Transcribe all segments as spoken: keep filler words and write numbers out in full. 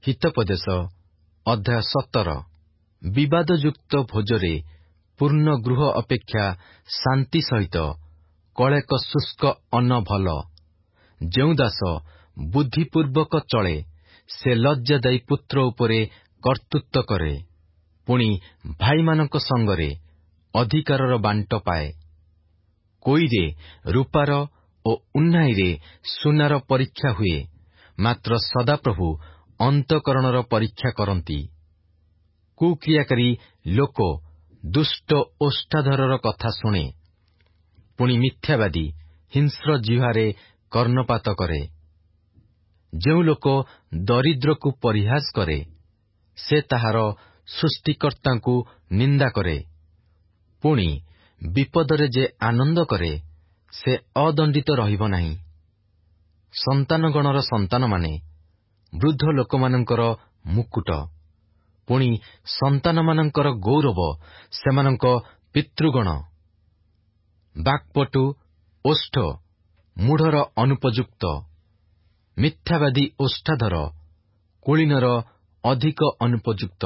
ହିତୋପଦେଶ ଅଧ୍ୟାୟ ସତର। ବିବାଦଯୁକ୍ତ ଭୋଜରେ ପୂର୍ଣ୍ଣ ଗୃହ ଅପେକ୍ଷା ଶାନ୍ତି ସହିତ କଳେକ ଶୁଷ୍କ ଅନ୍ନ ଭଲ। ଯେଉଁ ଦାସ ବୁଦ୍ଧିପୂର୍ବକ ଚଳେ, ସେ ଲଜ୍ଜାଦାୟୀ ପୁତ୍ର ଉପରେ କର୍ତ୍ତୃତ୍ୱ କରେ, ପୁଣି ଭାଇମାନଙ୍କ ସଙ୍ଗରେ ଅଧିକାରର ବାଣ୍ଟ ପାଏ। କୋଇରେ ରୂପାର ଓ ଉନ୍ନାଇରେ ସୁନାର ପରୀକ୍ଷା ହୁଏ, ମାତ୍ର ସଦାପ୍ରଭୁ ଅନ୍ତଃକରଣର ପରୀକ୍ଷା କରନ୍ତି। କୁକ୍ରିୟାକାରୀ ଲୋକ ଦୁଷ୍ଟ ଓଷ୍ଠାଧରର କଥା ଶୁଣେ, ପୁଣି ମିଥ୍ୟାବାଦୀ ହିଂସ୍ର ଜିହ୍ୱାରେ କର୍ଣ୍ଣପାତ କରେ। ଯେଉଁ ଲୋକ ଦରିଦ୍ରକୁ ପରିହାସ କରେ, ସେ ତାହାର ସୃଷ୍ଟିକର୍ତ୍ତାଙ୍କୁ ନିନ୍ଦା କରେ। ପୁଣି ବିପଦରେ ଯେ ଆନନ୍ଦ କରେ, ସେ ଅଦଣ୍ଡିତ ରହିବ ନାହିଁ। ସନ୍ତାନଗଣର ସନ୍ତାନମାନେ ବୃଦ୍ଧ ଲୋକମାନଙ୍କର ମୁକୁଟ, ପୁଣି ସନ୍ତାନମାନଙ୍କର ଗୌରବ ସେମାନଙ୍କ ପିତୃଗଣ। ବାକ୍ପଟୁ ଓଷ୍ଠ ମୂଢ଼ର ଅନୁପଯୁକ୍ତ, ମିଥ୍ୟାବାଦୀ ଓଷ୍ଠାଧର କୁଳୀନର ଅଧିକ ଅନୁପଯୁକ୍ତ।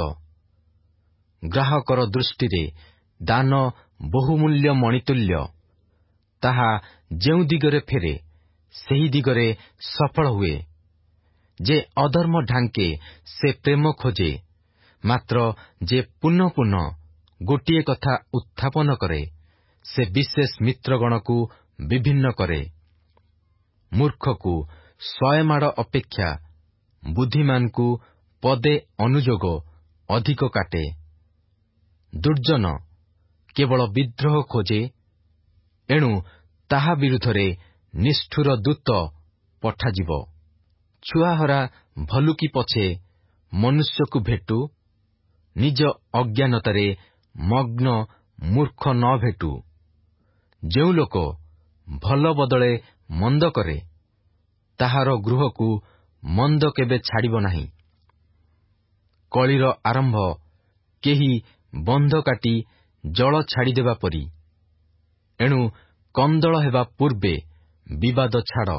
ଗ୍ରାହକର ଦୃଷ୍ଟିରେ ଦାନ ବହୁମୂଲ୍ୟ ମଣିତୁଲ୍ୟ, ତାହା ଯେଉଁ ଦିଗରେ ଫେରେ, ସେହି ଦିଗରେ ସଫଳ ହୁଏ। ଯେ ଅଧର୍ମ ଢାଙ୍କେ, ସେ ପ୍ରେମ ଖୋଜେ, ମାତ୍ର ଯେ ପୁନଃ ପୁନଃ ଗୋଟିଏ କଥା ଉତ୍ଥାପନ କରେ, ସେ ବିଶେଷ ମିତ୍ରଗଣକୁ ବିଭିନ୍ନ କରେ। ମୂର୍ଖକୁ ଶହେ ମାଡ଼ ଅପେକ୍ଷା ବୁଦ୍ଧିମାନକୁ ପଦେ ଅନୁଯୋଗ ଅଧିକ କାଟେ। ଦୁର୍ଜନ କେବଳ ବିଦ୍ରୋହ ଖୋଜେ, ଏଣୁ ତାହା ବିରୁଦ୍ଧରେ ନିଷ୍ଠୁର ଦୂତ ପଠାଯିବ। ଛୁଆହରା ଭଲୁକି ପଛେ ମନୁଷ୍ୟକୁ ଭେଟୁ, ନିଜ ଅଜ୍ଞାନତାରେ ମଗ୍ନ ମୂର୍ଖ ନ ଭେଟୁ। ଯେଉଁ ଲୋକ ଭଲ ବଦଳେ ମନ୍ଦ କରେ, ତାହାର ଗୃହକୁ ମନ୍ଦ କେବେ ଛାଡ଼ିବ ନାହିଁ। କଳିର ଆରମ୍ଭ କେହି ବନ୍ଧ କାଟି ଜଳ ଛାଡ଼ିଦେବା ପରି, ଏଣୁ କନ୍ଦଳ ହେବା ପୂର୍ବେ ବିବାଦ ଛାଡ଼।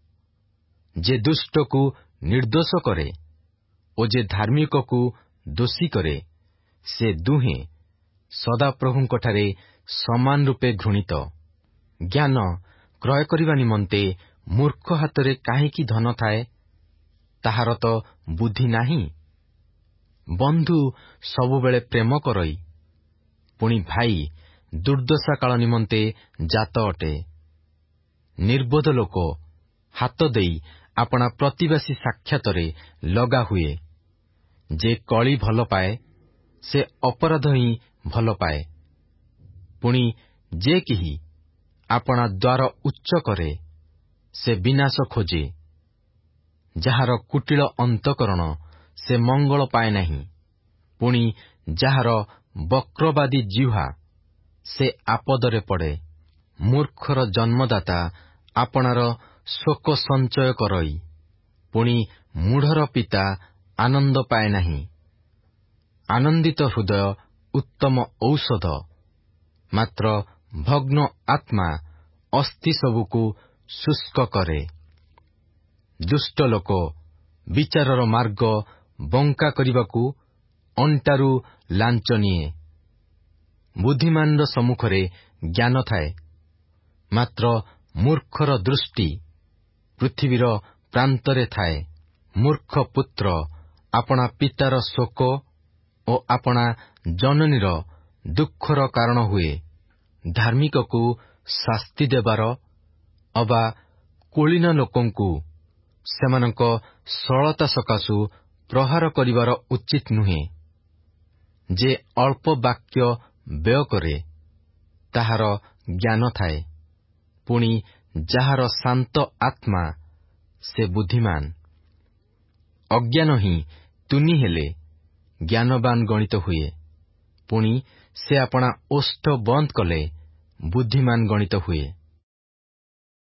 ଯେ ଦୁଷ୍ଟକୁ ନିର୍ଦ୍ଦୋଷ କରେ ଓ ଯେ ଧାର୍ମିକକୁ ଦୋଷୀ କରେ, ସେ ଦୁହେଁ ସଦାପ୍ରଭୁଙ୍କଠାରେ ସମାନ ରୂପେ ଘୃଣିତ। ଜ୍ଞାନ କ୍ରୟ କରିବା ନିମନ୍ତେ ମୂର୍ଖ ହାତରେ କାହିଁକି ଧନ ଥାଏ? ତାହାର ତ ବୁଦ୍ଧି ନାହିଁ। ବନ୍ଧୁ ସବୁବେଳେ ପ୍ରେମ କରଇ, ପୁଣି ଭାଇ ଦୁର୍ଦ୍ଦଶା କାଳ ନିମନ୍ତେ ଜାତ ଅଟେ। ନିର୍ବୋଧ ଲୋକ ହାତ ଦେଇ ଆପଣା ପ୍ରତିବାସୀ ସାକ୍ଷାତରେ ଲଗା ହୁଏ। ଯେ କଳି ଭଲ ପାଏ, ସେ ଅପରାଧ ହିଁ ଭଲ ପାଏ। ପୁଣି ଯେ କେହି ଆପଣା ଦ୍ୱାର ଉଚ୍ଚ କରେ, ସେ ବିନାଶ ଖୋଜେ। ଯାହାର କୁଟିଳ ଅନ୍ତଃକରଣ, ସେ ମଙ୍ଗଳ ପାଏ ନାହିଁ। ପୁଣି ଯାହାର ବକ୍ରବାଦୀ ଜିହ୍ୱା, ସେ ଆପଦରେ ପଡ଼େ। ମୂର୍ଖର ଜନ୍ମଦାତା ଆପଣାର ଶୋକ ସଞ୍ଚୟ କରଇ, ପୁଣି ମୂଢ଼ର ପିତା ଆନନ୍ଦ ପାଏ ନାହିଁ। ଆନନ୍ଦିତ ହୃଦୟ ଉତ୍ତମ ଔଷଧ, ମାତ୍ର ଭଗ୍ନ ଆତ୍ମା ଅସ୍ଥି ସବୁକୁ ଶୁଷ୍କ କରେ। ଦୁଷ୍ଟ ଲୋକ ବିଚାରର ମାର୍ଗ ବଙ୍କା କରିବାକୁ ଅଣ୍ଟାରୁ ଲାଞ୍ଚ ନିଏ। ବୁଦ୍ଧିମାନର ସମ୍ମୁଖରେ ଜ୍ଞାନ ଥାଏ, ମାତ୍ର ମୂର୍ଖର ଦୃଷ୍ଟି ପୃଥିବୀର ପ୍ରାନ୍ତରେ ଥାଏ। ମୂର୍ଖ ପୁତ୍ର ଆପଣା ପିତାର ଶୋକ ଓ ଆପଣା ଜନନୀର ଦୁଃଖର କାରଣ ହୁଏ। ଧାର୍ମିକକୁ ଶାସ୍ତି ଦେବାର ଅବା କୁଳୀନ ଲୋକଙ୍କୁ ସେମାନଙ୍କ ସରଳତା ସକାଶୁ ପ୍ରହାର କରିବାର ଉଚିତ ନୁହେଁ। ଯେ ଅଳ୍ପ ବାକ୍ୟ ବ୍ୟୟ କରେ, ତାହାର ଜ୍ଞାନ ଥାଏ, ପୁଣି ଯାହାର ଶାନ୍ତ ଆତ୍ମା, ସେ ବୁଦ୍ଧିମାନ। ଅଜ୍ଞାନ ହିଁ ତୁନି ହେଲେ ଜ୍ଞାନବାନ ଗଣିତ ହୁଏ, ପୁଣି ସେ ଆପଣା ଓଷ୍ଠ ବନ୍ଦ କଲେ ବୁଦ୍ଧିମାନ ଗଣିତ ହୁଏ।